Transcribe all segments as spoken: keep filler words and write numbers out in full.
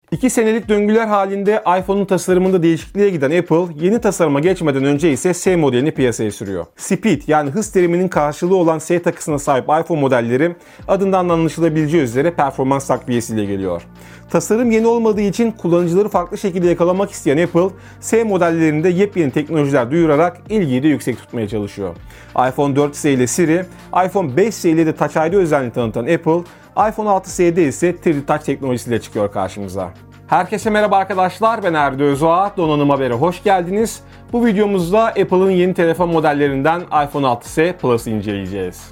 İki senelik döngüler halinde iPhone'un tasarımında değişikliğe giden Apple, yeni tasarıma geçmeden önce ise S modelini piyasaya sürüyor. Speed yani hız teriminin karşılığı olan S takısına sahip iPhone modelleri adından anlaşılabileceği üzere performans takviyesiyle geliyor. Tasarım yeni olmadığı için kullanıcıları farklı şekilde yakalamak isteyen Apple, S modellerinde yepyeni teknolojiler duyurarak ilgiyi de yüksek tutmaya çalışıyor. iPhone dört S ile Siri, iPhone beş S ile de Touch I D özelliğini tanıtan Apple, iPhone altı S'de ise üç D Touch teknolojisiyle çıkıyor karşımıza. Herkese merhaba arkadaşlar, ben Erdi Özdoğa, Donanım Haber'e hoş geldiniz. Bu videomuzda Apple'ın yeni telefon modellerinden iPhone altı S Plus'ı inceleyeceğiz.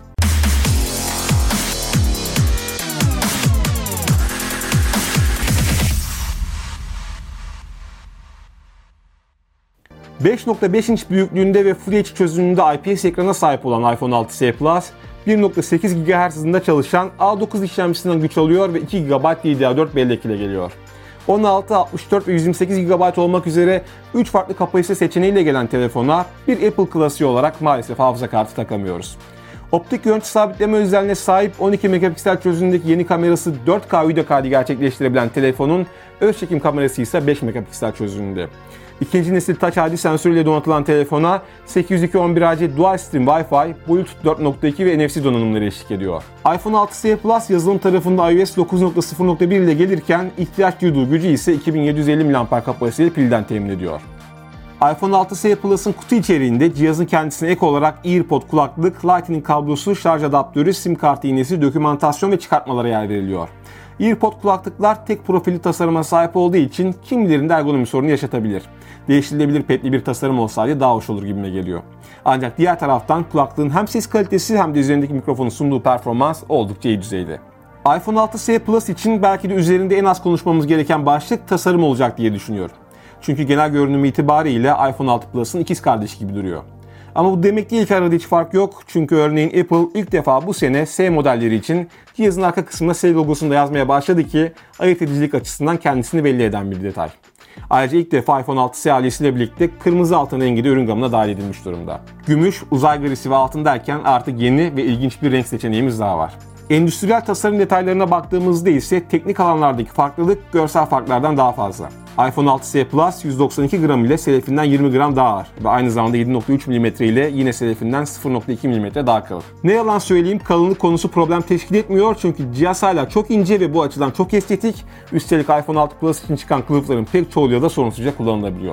beş nokta beş inç büyüklüğünde ve Full H D çözünürlüğünde I P S ekrana sahip olan iPhone altı S Plus, bir nokta sekiz gigahertz hızında çalışan A dokuz işlemcisinden güç alıyor ve iki gigabayt D D R dört bellek ile geliyor. on altı, altmış dört ve yüz yirmi sekiz gigabayt olmak üzere üç farklı kapasite seçeneğiyle gelen telefona bir Apple klasiği olarak maalesef hafıza kartı takamıyoruz. Optik görüntü sabitleme özelliğine sahip on iki megapiksel çözünürlüğündeki yeni kamerası dört K video kaydı gerçekleştirebilen telefonun öz çekim kamerası ise beş megapiksel çözünürlüğünde. İkinci nesil Touch I D sensörüyle donatılan telefona sekiz yüz iki nokta on bir A C Dual Stream Wi-Fi, Bluetooth dört nokta iki ve N F C donanımları eşlik ediyor. iPhone altı S Plus yazılım tarafında iOS dokuz nokta sıfır nokta bir ile gelirken ihtiyaç duyduğu gücü ise iki bin yedi yüz elli miliamper kapasiteli pilden temin ediyor. iPhone altı S Plus'ın kutu içeriğinde cihazın kendisine ek olarak AirPod kulaklık, Lightning kablosu, şarj adaptörü, sim kartı iğnesi, dokümantasyon ve çıkartmalara yer veriliyor. AirPod kulaklıklar tek profilli tasarıma sahip olduğu için kimilerinde ergonomi sorunu yaşatabilir. Değiştirilebilir petli bir tasarım olsaydı daha hoş olur gibime geliyor. Ancak diğer taraftan kulaklığın hem ses kalitesi hem de üzerindeki mikrofonun sunduğu performans oldukça iyi düzeyde. iPhone altı S Plus için belki de üzerinde en az konuşmamız gereken başlık tasarım olacak diye düşünüyorum. Çünkü genel görünümü itibariyle iPhone altı Plus'ın ikiz kardeşi gibi duruyor. Ama bu demek değil ki arada hiç fark yok. Çünkü örneğin Apple ilk defa bu sene S modelleri için cihazın arka kısmına S logosunu da yazmaya başladı ki ayırt edicilik açısından kendisini belli eden bir detay. Ayrıca ilk defa iPhone altı S ailesiyle birlikte kırmızı altın rengi de ürün gamına dahil edilmiş durumda. Gümüş, uzay grisi ve altın derken artık yeni ve ilginç bir renk seçeneğimiz daha var. Endüstriyel tasarım detaylarına baktığımızda ise teknik alanlardaki farklılık görsel farklardan daha fazla. iPhone altı S Plus yüz doksan iki gram ile selefinden yirmi gram daha ağır ve aynı zamanda yedi nokta üç milimetre ile yine selefinden sıfır nokta iki milimetre daha kalın. Ne yalan söyleyeyim, kalınlık konusu problem teşkil etmiyor çünkü cihaz hala çok ince ve bu açıdan çok estetik. Üstelik iPhone altı Plus için çıkan kılıfların pek çoğuyla da sorunsuzca kullanılabiliyor.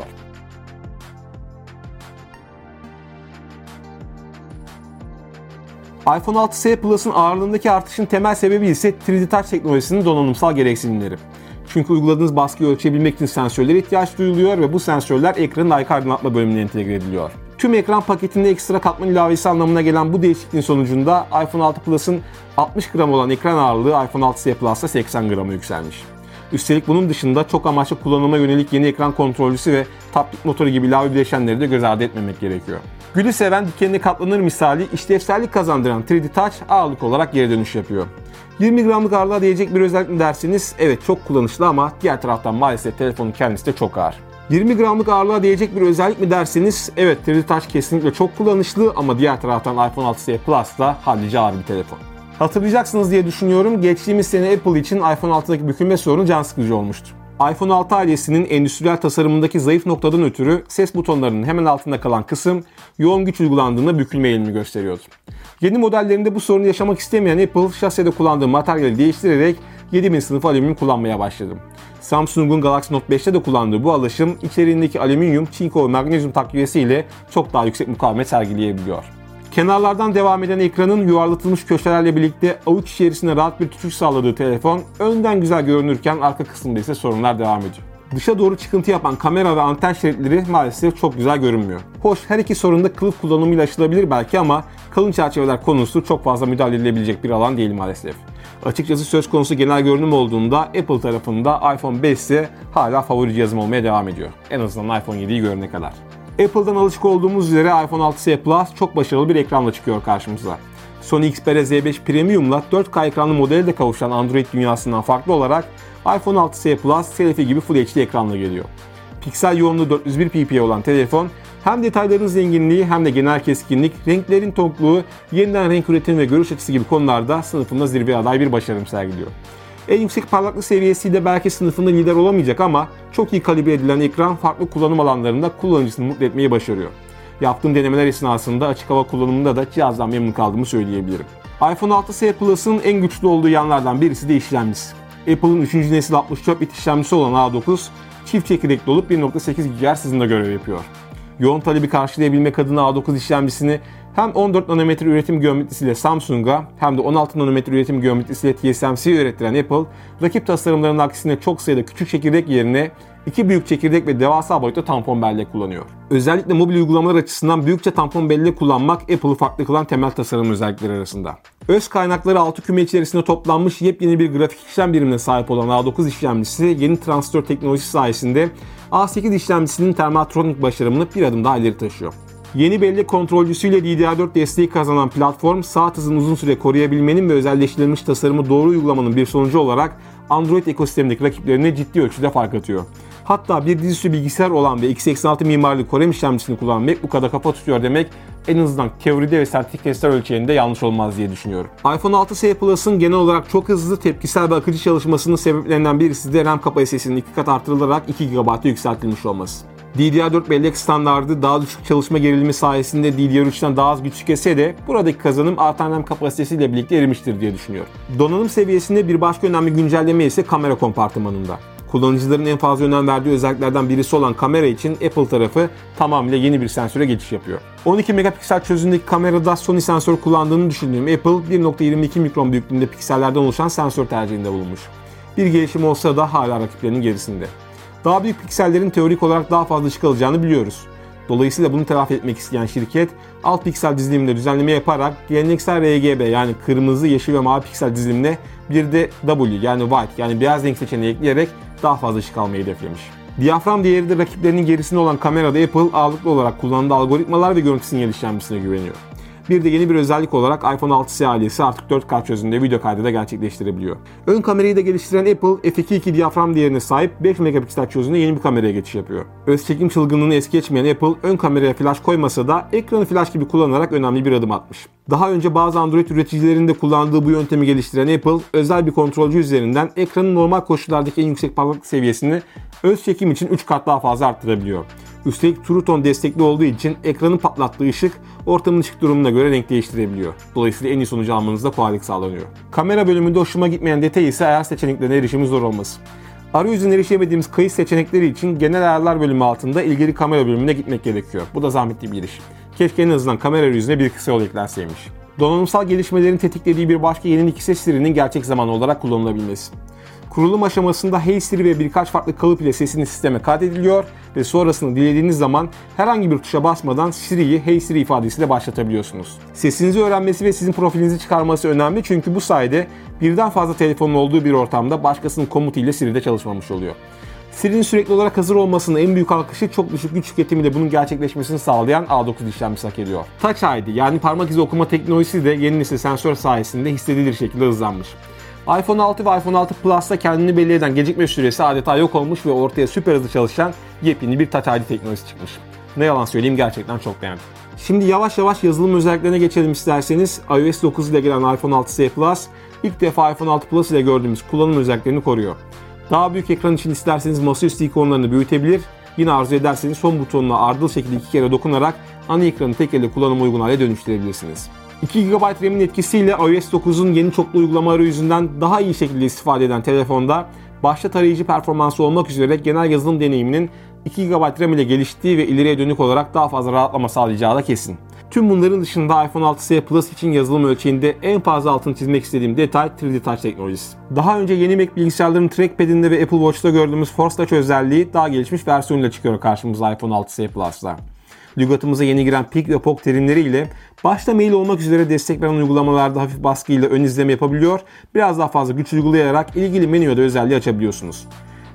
iPhone altı S Plus'ın ağırlığındaki artışın temel sebebi ise üç D Touch teknolojisinin donanımsal gereksinimleri. Çünkü uyguladığınız baskıyı ölçebilmek için sensörlere ihtiyaç duyuluyor ve bu sensörler ekranın arka aydınlatma bölümüne entegre ediliyor. Tüm ekran paketinde ekstra katman ilavesi anlamına gelen bu değişikliğin sonucunda iPhone altı Plus'ın altmış gram olan ekran ağırlığı iPhone altı S Plus'ta seksen grama yükselmiş. Üstelik bunun dışında çok amaçlı kullanıma yönelik yeni ekran kontrolcüsü ve taplik motoru gibi ilave bileşenleri de göz ardı etmemek gerekiyor. Gülü seven dikenine katlanır misali işlevsellik kazandıran üç D Touch ağırlık olarak geri dönüş yapıyor. yirmi gramlık ağırlığa değecek bir özellik mi derseniz evet çok kullanışlı ama diğer taraftan maalesef telefonun kendisi de çok ağır. yirmi gramlık ağırlığa değecek bir özellik mi derseniz evet üç D Touch kesinlikle çok kullanışlı ama diğer taraftan iPhone altı S Plus da hallice ağır bir telefon. Hatırlayacaksınız diye düşünüyorum, geçtiğimiz sene Apple için iPhone altıdaki bükülme sorunu can sıkıcı olmuştu. iPhone altı ailesinin endüstriyel tasarımındaki zayıf noktadan ötürü ses butonlarının hemen altında kalan kısım yoğun güç uygulandığında bükülme eğilimi gösteriyordu. Yeni modellerinde bu sorunu yaşamak istemeyen Apple, şasede kullandığı materyali değiştirerek yedi bin sınıfı alüminyum kullanmaya başladı. Samsung'un Galaxy Note beşte de kullandığı bu alışım içeriğindeki alüminyum, çinko ve magnezyum takviyesiyle çok daha yüksek mukavemet sergileyebiliyor. Kenarlardan devam eden ekranın yuvarlatılmış köşelerle birlikte avuç içerisinde rahat bir tutuş sağladığı telefon önden güzel görünürken arka kısmında ise sorunlar devam ediyor. Dışa doğru çıkıntı yapan kamera ve anten şeritleri maalesef çok güzel görünmüyor. Hoş, her iki sorun da kılıf kullanımıyla aşılabilir belki ama kalın çerçeveler konusu çok fazla müdahale edilebilecek bir alan değil maalesef. Açıkçası söz konusu genel görünüm olduğunda Apple tarafında iPhone beş ise hala favori cihazım olmaya devam ediyor. En azından iPhone yediyi görene kadar. Apple'dan alışık olduğumuz üzere iPhone altı S Plus çok başarılı bir ekranla çıkıyor karşımıza. Sony Xperia Z beş Premium'la dört K ekranlı modeli de kavuşan Android dünyasından farklı olarak iPhone altı S Plus selfie gibi Full H D ekranla geliyor. Piksel yoğunluğu dört yüz bir ppi olan telefon hem detayların zenginliği hem de genel keskinlik, renklerin tokluğu, yeniden renk üretimi ve görüş açısı gibi konularda sınıfında zirveye aday bir başarım sergiliyor. En yüksek parlaklık seviyesiyle belki sınıfında lider olamayacak ama çok iyi kalibre edilen ekran farklı kullanım alanlarında kullanıcısını mutlu etmeyi başarıyor. Yaptığım denemeler esnasında açık hava kullanımında da cihazdan memnun kaldığımı söyleyebilirim. iPhone altı S Plus'ın en güçlü olduğu yanlardan birisi de işlemcisi. Apple'ın üçüncü nesil altmış dört bit işlemcisi olan A dokuz, çift çekirdekli olup bir nokta sekiz gigahertz hızında görev yapıyor. Yoğun talebi karşılayabilmek adına A dokuz işlemcisini hem on dört nanometre üretim geometrisiyle Samsung'a hem de on altı nanometre üretim geometrisiyle T S M C'ye ürettiren Apple, rakip tasarımlarının aksine çok sayıda küçük çekirdek yerine iki büyük çekirdek ve devasa boyutta tampon bellek kullanıyor. Özellikle mobil uygulamalar açısından büyükçe tampon bellek kullanmak Apple'ı farklı kılan temel tasarım özellikleri arasında. Öz kaynakları altı küme içerisinde toplanmış yepyeni bir grafik işlem birimine sahip olan A dokuz işlemcisi yeni transistör teknolojisi sayesinde A sekiz işlemcisinin Thermaltronic başarımını bir adım daha ileri taşıyor. Yeni bellek kontrolcüsüyle D D R dört desteği kazanan platform, saat hızını uzun süre koruyabilmenin ve özelleştirilmiş tasarımı doğru uygulamanın bir sonucu olarak Android ekosistemindeki rakiplerine ciddi ölçüde fark atıyor. Hatta bir dizüstü bilgisayar olan ve x seksen altı mimarlı Core M işlemcisini kullanan MacBook'a kafa tutuyor demek en azından teoride ve sertifik testler ölçeğinde yanlış olmaz diye düşünüyorum. iPhone altı S Plus'ın genel olarak çok hızlı, tepkisel ve akıcı çalışmasının sebeplerinden birisi de RAM kapasitesinin iki kat artırılarak iki gigabayt'a yükseltilmiş olması. D D R dört bellek standardı daha düşük çalışma gerilimi sayesinde D D R üçten daha az güç tüketse de buradaki kazanım artan RAM kapasitesiyle birlikte erimiştir diye düşünüyorum. Donanım seviyesinde bir başka önemli güncelleme ise kamera kompartımanında. Kullanıcıların en fazla önem verdiği özelliklerden birisi olan kamera için Apple tarafı tamamıyla yeni bir sensöre geçiş yapıyor. on iki megapiksel çözünürlükteki kamerada Sony sensör kullandığını düşündüğüm Apple bir nokta yirmi iki mikron büyüklüğünde piksellerden oluşan sensör tercihinde bulunmuş. Bir gelişim olsa da hala rakiplerinin gerisinde. Daha büyük piksellerin teorik olarak daha fazla ışık alacağını biliyoruz. Dolayısıyla bunu telafi etmek isteyen şirket alt piksel diziliminde düzenleme yaparak geleneksel R G B yani kırmızı, yeşil ve mavi piksel dizilimine bir de W yani white yani beyaz renk seçeneği ekleyerek daha fazla ışık almayı hedeflemiş. Diyafram değeri de rakiplerinin gerisinde olan kamerada Apple ağırlıklı olarak kullandığı algoritmalar ve görüntü sinyal işlemcisine güveniyor. Bir de yeni bir özellik olarak iPhone altı S ailesi artık dört K çözünürlüğünde video kaydı da gerçekleştirebiliyor. Ön kamerayı da geliştiren Apple F iki iki diyafram değerine sahip beş megapiksel çözünürlüğünde yeni bir kameraya geçiş yapıyor. Öz çekim çılgınlığını es geçmeyen Apple ön kameraya flash koymasa da ekranı flash gibi kullanarak önemli bir adım atmış. Daha önce bazı Android üreticilerinin de kullandığı bu yöntemi geliştiren Apple özel bir kontrolcü üzerinden ekranın normal koşullardaki en yüksek parlaklık seviyesini öz çekim için üç kat daha fazla arttırabiliyor. Üstelik True Tone destekli olduğu için ekranın patlattığı ışık ortamın ışık durumuna göre renk değiştirebiliyor. Dolayısıyla en iyi sonucu almanızda kolaylık sağlanıyor. Kamera bölümünde hoşuma gitmeyen detay ise ayar seçeneklerine erişimi zor olması. Arayüzüne erişemediğimiz kayıt seçenekleri için genel ayarlar bölümü altında ilgili kamera bölümüne gitmek gerekiyor. Bu da zahmetli bir iş. Keşke en azından kamera arayüzüne bir kısa yol eklenseymiş. Donanımsal gelişmelerin tetiklediği bir başka yenilik ise Siri'nin gerçek zamanlı olarak kullanılabilmesi. Kurulum aşamasında Hey Siri ve birkaç farklı kalıp ile sesiniz sisteme kaydediliyor ve sonrasında dilediğiniz zaman herhangi bir tuşa basmadan Siri'yi Hey Siri ifadesiyle başlatabiliyorsunuz. Sesinizi öğrenmesi ve sizin profilinizi çıkarması önemli çünkü bu sayede birden fazla telefonun olduğu bir ortamda başkasının komutu ile Siri'de çalışmamış oluyor. Siri'nin sürekli olarak hazır olmasının en büyük alkışı çok düşük güç tüketimiyle bunun gerçekleşmesini sağlayan A dokuz işlemcisi hak ediyor. Touch I D yani parmak izi okuma teknolojisi de yeni nesil sensör sayesinde hissedilir şekilde hızlanmış. iPhone altı ve iPhone altı Plus'ta kendini belli eden gecikme süresi adeta yok olmuş ve ortaya süper hızlı çalışan yepyeni bir Touch I D teknolojisi çıkmış. Ne yalan söyleyeyim gerçekten çok beğendim. Şimdi yavaş yavaş yazılım özelliklerine geçelim isterseniz. iOS dokuz ile gelen iPhone altı S Plus ilk defa iPhone altı Plus ile gördüğümüz kullanım özelliklerini koruyor. Daha büyük ekran için isterseniz masaüstü ikonlarını büyütebilir, yine arzu ederseniz son butonuna ardıl şekilde iki kere dokunarak ana ekranı tek elle kullanıma uygun hale dönüştürebilirsiniz. iki gigabayt RAM'in etkisiyle iOS dokuzun yeni çoklu uygulama arayüzünden daha iyi şekilde istifade eden telefonda başta tarayıcı performansı olmak üzere genel yazılım deneyiminin iki gigabayt RAM ile geliştiği ve ileriye dönük olarak daha fazla rahatlama sağlayacağı da kesin. Tüm bunların dışında iPhone altı S Plus için yazılım ölçeğinde en fazla altını çizmek istediğim detay üç D Touch teknolojisi. Daha önce yeni Mac bilgisayarların trackpad'inde ve Apple Watch'ta gördüğümüz Force Touch özelliği daha gelişmiş versiyonuyla çıkıyor karşımıza iPhone altı S Plus'ta. Lügatımıza yeni giren Peek ve Poke terimleriyle başta mail olmak üzere destek veren uygulamalarda hafif baskıyla ön izleme yapabiliyor, biraz daha fazla güç uygulayarak ilgili menüde özelliği açabiliyorsunuz.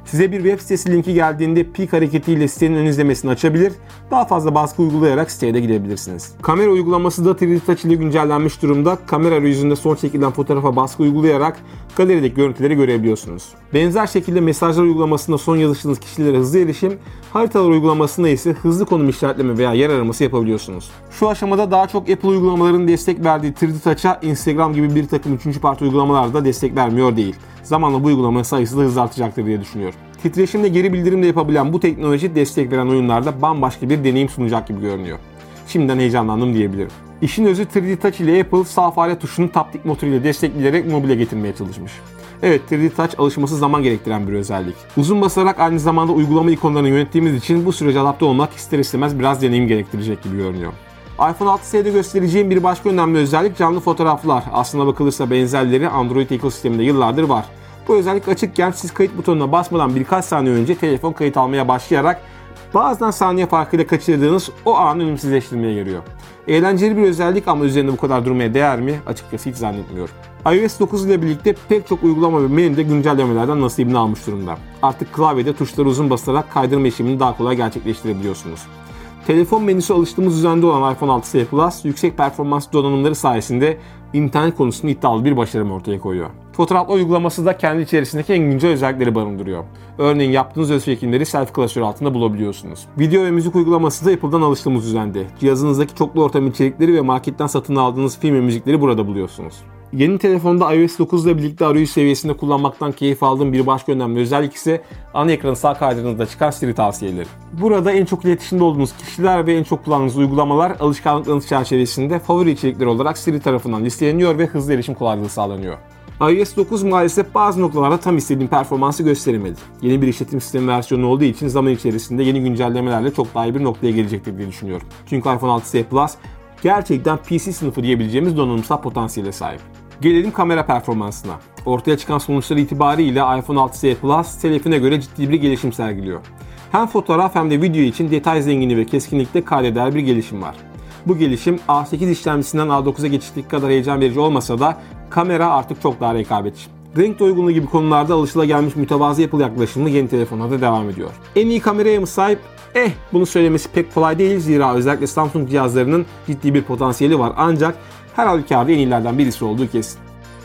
Size bir web sitesi linki geldiğinde pik hareketiyle sitenin ön izlemesini açabilir, daha fazla baskı uygulayarak siteye de gidebilirsiniz. Kamera uygulaması da üç D Touch ile güncellenmiş durumda. Kamera arayüzünde son çekilen fotoğrafa baskı uygulayarak galerideki görüntüleri görebiliyorsunuz. Benzer şekilde mesajlar uygulamasında son yazıştığınız kişilere hızlı erişim, haritalar uygulamasında ise hızlı konum işaretleme veya yer araması yapabiliyorsunuz. Şu aşamada daha çok Apple uygulamalarının destek verdiği üç D Touch'a Instagram gibi bir takım üçüncü parti uygulamalar da destek vermiyor değil. Zamanla bu uygulamanın sayısı da hızla artacaktır diye düşünüyorum. Titreşimle geri bildirim de yapabilen bu teknoloji destek veren oyunlarda bambaşka bir deneyim sunacak gibi görünüyor. Şimdiden heyecanlandım diyebilirim. İşin özü üç D Touch ile Apple sağ fare tuşunu taptik motoruyla destekleyerek mobile getirmeye çalışmış. Evet, üç D Touch alışması zaman gerektiren bir özellik. Uzun basarak aynı zamanda uygulama ikonlarını yönettiğimiz için bu sürece adapte olmak ister istemez biraz deneyim gerektirecek gibi görünüyor. iPhone altı S'de göstereceğim bir başka önemli özellik canlı fotoğraflar. Aslına bakılırsa benzerleri Android ekosisteminde yıllardır var. Bu özellik açıkken siz kayıt butonuna basmadan birkaç saniye önce telefon kayıt almaya başlayarak bazen saniye farkıyla kaçırdığınız o anı ölümsüzleştirmeye yarıyor. Eğlenceli bir özellik ama üzerinde bu kadar durmaya değer mi? Açıkçası hiç zannetmiyorum. iOS dokuz ile birlikte pek çok uygulama ve menü de güncellemelerden nasibini almış durumda. Artık klavyede tuşları uzun basarak kaydırma işlemini daha kolay gerçekleştirebiliyorsunuz. Telefon menüsü alıştığımız düzende olan iPhone altı S Plus, yüksek performans donanımları sayesinde internet konusunda iddialı bir başarı ortaya koyuyor. Fotoğraflar uygulaması da kendi içerisindeki en güncel özellikleri barındırıyor. Örneğin yaptığınız öz çekimleri selfie klasörü altında bulabiliyorsunuz. Video ve müzik uygulaması da Apple'dan alıştığımız düzende. Cihazınızdaki çoklu ortam içerikleri ve marketten satın aldığınız film ve müzikleri burada buluyorsunuz. Yeni telefonda iOS dokuz ile birlikte arayüz seviyesinde kullanmaktan keyif aldığım bir başka önemli özellik ise ana ekranı sağ kaydırdığınızda çıkan Siri tavsiyeleri. Burada en çok iletişimde olduğunuz kişiler ve en çok kullandığınız uygulamalar alışkanlıklarınız çerçevesinde favori içerikler olarak Siri tarafından listeleniyor ve hızlı erişim kolaylığı sağlanıyor. iOS dokuz maalesef bazı noktalarda tam istediğim performansı gösteremedi. Yeni bir işletim sistemi versiyonu olduğu için zaman içerisinde yeni güncellemelerle çok daha iyi bir noktaya gelecektir diye düşünüyorum. Çünkü iPhone altı S Plus gerçekten P C sınıfı diyebileceğimiz donanımsal potansiyele sahip. Gelelim kamera performansına. Ortaya çıkan sonuçlar itibariyle iPhone altı S Plus telefona göre ciddi bir gelişim sergiliyor. Hem fotoğraf hem de video için detay zenginliği ve keskinlikte kaydeder bir gelişim var. Bu gelişim A sekiz işlemcisinden A dokuza geçtiği kadar heyecan verici olmasa da kamera artık çok daha rekabetçi. Renk doygunluğu gibi konularda alışılagelmiş mütevazı Apple yaklaşımı yeni telefonlarda devam ediyor. En iyi kameraya mı sahip? Eh, bunu söylemesi pek kolay değil, zira özellikle Samsung cihazlarının ciddi bir potansiyeli var, ancak her halükarda en iyilerden birisi olduğu kesin.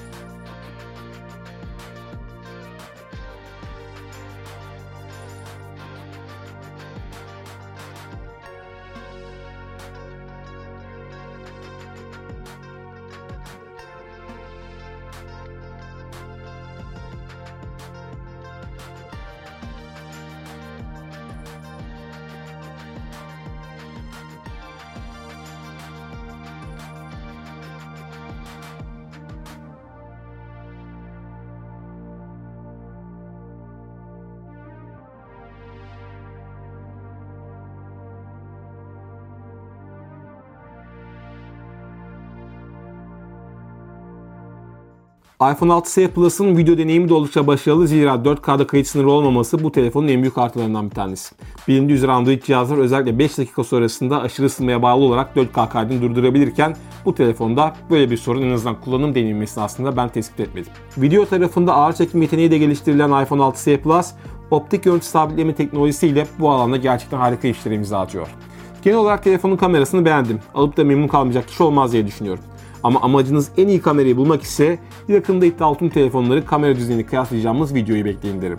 iPhone altı S Plus'ın video deneyimi de oldukça başarılı, zira dört K'da kayıt sınırı olmaması bu telefonun en büyük artılarından bir tanesi. Bilindiği üzere Android cihazlar özellikle beş dakika sonrasında aşırı ısınmaya bağlı olarak dört K kaydını durdurabilirken bu telefonda böyle bir sorun en azından kullanım deneyimi esnasında ben tespit etmedim. Video tarafında ağır çekim yeteneği de geliştirilen iPhone altı S Plus, optik görüntü sabitleme teknolojisiyle bu alanda gerçekten harika işlere imza atıyor. Genel olarak telefonun kamerasını beğendim. Alıp da memnun kalmayacak kişi olmaz diye düşünüyorum. Ama amacınız en iyi kamerayı bulmak ise yakında iddialı tüm telefonları kamera düzeyini kıyaslayacağımız videoyu bekleyin derim.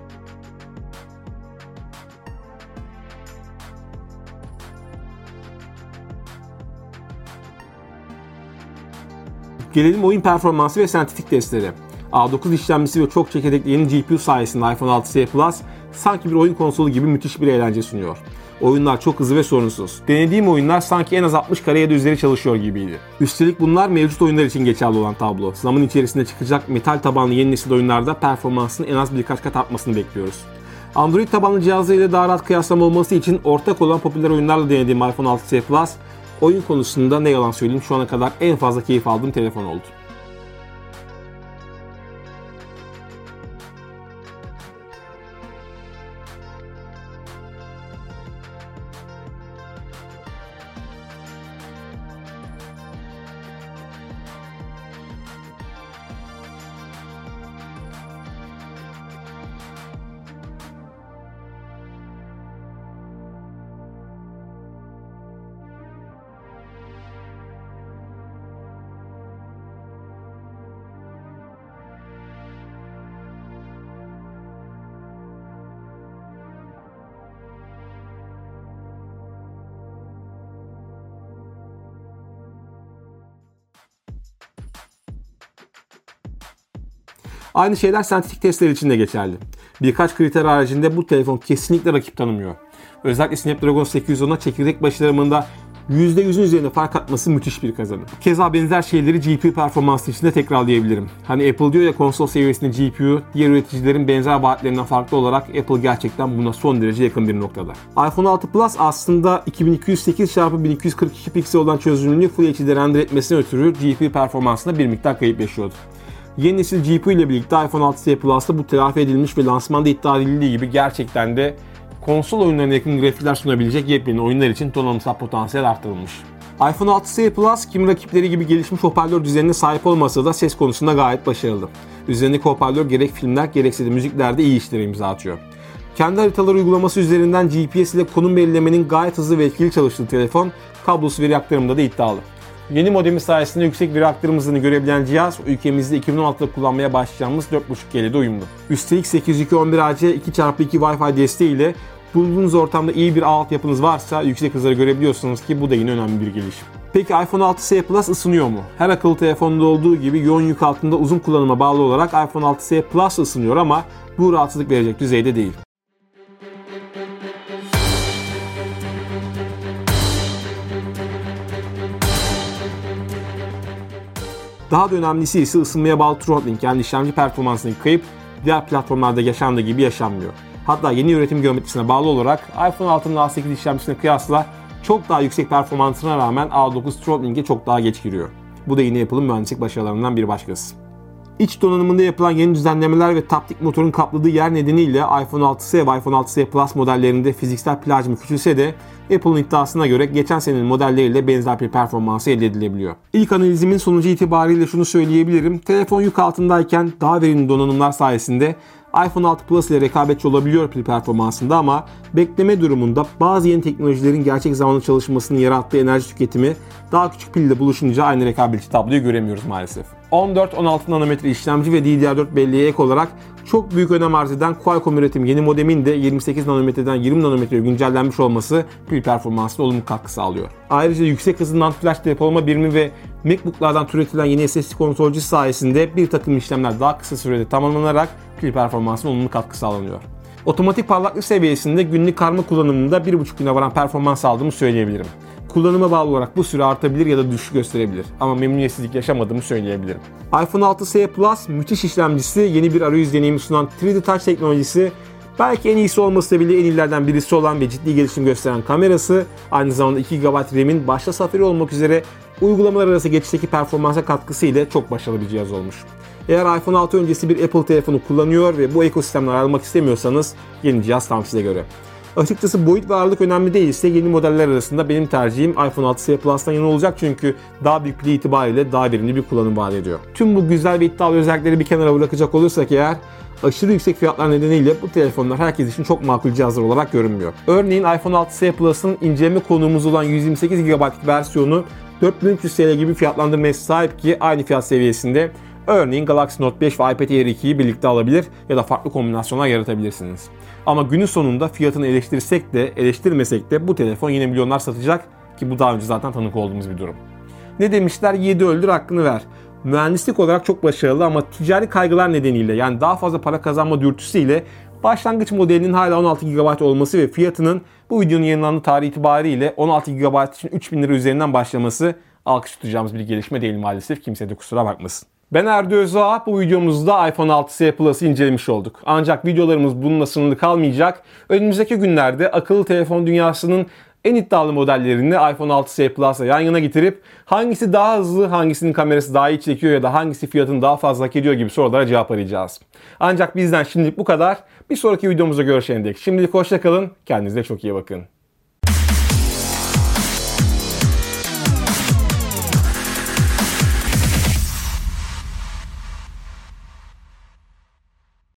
Gelelim oyun performansı ve sentetik testlere. A dokuz işlemcisi ve çok çekirdekli yeni G P U sayesinde iPhone altı S Plus sanki bir oyun konsolu gibi müthiş bir eğlence sunuyor. Oyunlar çok hızlı ve sorunsuz. Denediğim oyunlar sanki en az altmış kare ya da üzeri çalışıyor gibiydi. Üstelik bunlar mevcut oyunlar için geçerli olan tablo. Zaman içerisinde çıkacak metal tabanlı yeni nesil oyunlarda performansın en az birkaç kat artmasını bekliyoruz. Android tabanlı cihazlarıyla daha rahat kıyaslama olması için ortak olan popüler oyunlarla denediğim iPhone altı S Plus, oyun konusunda ne yalan söyleyeyim şu ana kadar en fazla keyif aldığım telefon oldu. Aynı şeyler sentetik testler için de geçerli. Birkaç kriter haricinde bu telefon kesinlikle rakip tanımıyor. Özellikle Snapdragon sekiz yüz on'a çekirdek başarımında yüzde yüzün üzerinde fark atması müthiş bir kazanım. Keza benzer şeyleri G P U performansı için de tekrarlayabilirim. Hani Apple diyor ya konsol seviyesinde G P U, diğer üreticilerin benzer vaatlerinden farklı olarak Apple gerçekten buna son derece yakın bir noktada. iPhone altı Plus aslında iki bin iki yüz sekiz çarpı bin iki yüz kırk iki piksel olan çözünürlüğü Full H D'de render etmesine ötürü G P U performansında bir miktar kayıp yaşıyordu. Yeni nesil G P U ile birlikte iPhone altı S Plus'ta bu telafi edilmiş ve lansmanda iddia edildiği gibi gerçekten de konsol oyunlarına yakın grafikler sunabilecek yepyeni oyunlar için donanımsal potansiyel arttırılmış. iPhone altı S Plus kimi rakipleri gibi gelişmiş hoparlör düzenine sahip olmasa da ses konusunda gayet başarılı. Üzerindeki hoparlör gerek filmler gerekse de müziklerde iyi işlere imza atıyor. Kendi haritalar uygulaması üzerinden G P S ile konum belirlemenin gayet hızlı ve etkili çalıştığı telefon kablosuz veri aktarımında da iddialı. Yeni modemi sayesinde yüksek veri aktarım hızını görebilen cihaz ülkemizde iki bin on altıda kullanmaya başlayacağımız dört buçuk G ile uyumlu. Üstelik sekiz yüz iki nokta on bir A C iki çarpı iki Wi-Fi desteğiyle bulunduğunuz ortamda iyi bir ağ altyapınız varsa yüksek hızları görebiliyorsunuz ki bu da yine önemli bir gelişim. Peki iPhone altı S Plus ısınıyor mu? Her akıllı telefonda olduğu gibi yoğun yük altında uzun kullanıma bağlı olarak iPhone altı S Plus ısınıyor ama bu rahatsızlık verecek düzeyde değil. Daha da önemlisi ise ısınmaya bağlı throttling yani işlemci performansının kayıp diğer platformlarda yaşandığı gibi yaşanmıyor. Hatta yeni üretim geometrisine bağlı olarak iPhone altının A sekiz işlemcisine kıyasla çok daha yüksek performansına rağmen A dokuz throttling'e çok daha geç giriyor. Bu da yine Apple'ın mühendislik başarılarından bir başkası. İç donanımında yapılan yeni düzenlemeler ve Taptic motorun kapladığı yer nedeniyle iPhone altı S ve iPhone altı S Plus modellerinde fiziksel pil hacmi küçülse de Apple'ın iddiasına göre geçen senenin modelleriyle benzer bir performansı elde edilebiliyor. İlk analizimin sonucu itibariyle şunu söyleyebilirim. Telefon yük altındayken daha verimli donanımlar sayesinde iPhone altı Plus ile rekabetçi olabiliyor pil performansında ama bekleme durumunda bazı yeni teknolojilerin gerçek zamanlı çalışmasının yarattığı enerji tüketimi daha küçük pille buluşunca aynı rekabetçi tabloyu göremiyoruz maalesef. on dört on altı nanometre işlemci ve D D R dört belleğe ek olarak çok büyük önem arz eden Qualcomm üretim yeni modemin de yirmi sekiz nanometreden yirmi nanometreye güncellenmiş olması pil performansına olumlu katkı sağlıyor. Ayrıca yüksek hızlı NAND flash depolama birimi ve MacBook'lardan türetilen yeni S S D kontrolcüsü sayesinde bir takım işlemler daha kısa sürede tamamlanarak pil performansına olumlu katkı sağlanıyor. Otomatik parlaklık seviyesinde günlük karma kullanımında bir buçuk güne varan performans aldığımı söyleyebilirim. Kullanıma bağlı olarak bu süre artabilir ya da düşük gösterebilir ama memnuniyetsizlik yaşamadığımı söyleyebilirim. iPhone altı S Plus müthiş işlemcisi, yeni bir arayüz deneyimi sunan üç D Touch teknolojisi, belki en iyisi olmasa bile en iyilerden birisi olan ve ciddi gelişim gösteren kamerası, aynı zamanda iki gigabayt RAM'in başta Safari olmak üzere uygulamalar arası geçişteki performansa katkısı ile çok başarılı bir cihaz olmuş. Eğer iPhone altı öncesi bir Apple telefonu kullanıyor ve bu ekosistemden ayrılmak istemiyorsanız yeni cihaz tam size göre. Açıkçası boyut ve ağırlık önemli değilse yeni modeller arasında benim tercihim iPhone altı S Plus'tan yana olacak çünkü daha büyük pil itibariyle daha verimli bir kullanım vaat ediyor. Tüm bu güzel ve iddialı özellikleri bir kenara bırakacak olursak eğer aşırı yüksek fiyatlar nedeniyle bu telefonlar herkes için çok makul cihazlar olarak görünmüyor. Örneğin iPhone altı S Plus'ın inceleme konuğumuz olan yüz yirmi sekiz gigabaytlık versiyonu dört bin üç yüz T L gibi fiyatlandırmaya sahip ki aynı fiyat seviyesinde örneğin Galaxy Note beş ve iPad Air ikiyi birlikte alabilir ya da farklı kombinasyonlar yaratabilirsiniz. Ama günün sonunda fiyatını eleştirsek de eleştirmesek de bu telefon yine milyonlar satacak ki bu daha önce zaten tanık olduğumuz bir durum. Ne demişler? Yedi öldür hakkını ver. Mühendislik olarak çok başarılı ama ticari kaygılar nedeniyle yani daha fazla para kazanma dürtüsüyle başlangıç modelinin hala on altı gigabayt olması ve fiyatının bu videonun yayınlandığı tarih itibariyle on altı gigabayt için üç bin lira üzerinden başlaması alkış tutacağımız bir gelişme değil maalesef. Kimse de kusura bakmasın. Ben Erdi Özağ, bu videomuzda iPhone altı S Plus'ı incelemiş olduk. Ancak videolarımız bununla sınırlı kalmayacak. Önümüzdeki günlerde akıllı telefon dünyasının en iddialı modellerini iPhone altı S Plus'la yan yana getirip hangisi daha hızlı, hangisinin kamerası daha iyi çekiyor ya da hangisi fiyatını daha fazla hak ediyor gibi sorulara cevap arayacağız. Ancak bizden şimdilik bu kadar. Bir sonraki videomuzda görüşene dek şimdilik hoşça kalın, kendinize çok iyi bakın.